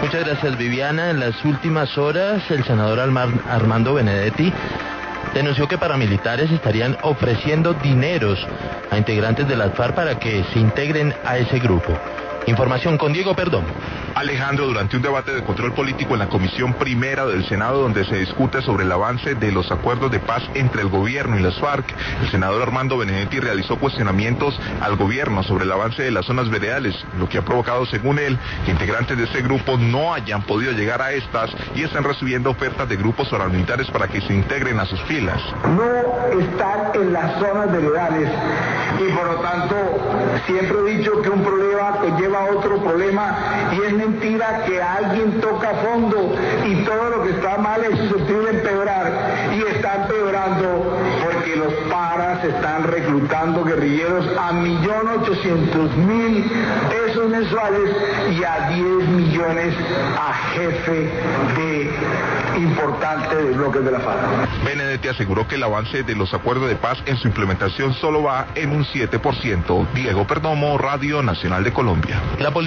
Muchas gracias, Viviana. En las últimas horas, el senador Armando Benedetti denunció que paramilitares estarían ofreciendo dineros a integrantes de las FARC para que se integren a ese grupo. Información con Diego Perdomo. Alejandro, durante un debate de control político en la Comisión Primera del Senado, donde se discute sobre el avance de los acuerdos de paz entre el gobierno y las FARC, el senador Armando Benedetti realizó cuestionamientos al gobierno sobre el avance de las zonas veredales, lo que ha provocado, según él, que integrantes de ese grupo no hayan podido llegar a estas y están recibiendo ofertas de grupos paramilitares para que se integren a sus filas. No están en las zonas veredales y por lo tanto siempre he dicho que un problema conlleva otro problema y es mentira que alguien toca fondo y todo lo que está mal es susceptible de empeorar y está empeorando porque los paras están reclutando guerrilleros a 1.800.000 pesos mensuales y a 10 millones a jefe de importante de bloques de la FARC. Benedetti aseguró que el avance de los acuerdos de paz en su implementación solo va en un 7%. Diego Perdomo, Radio Nacional de Colombia.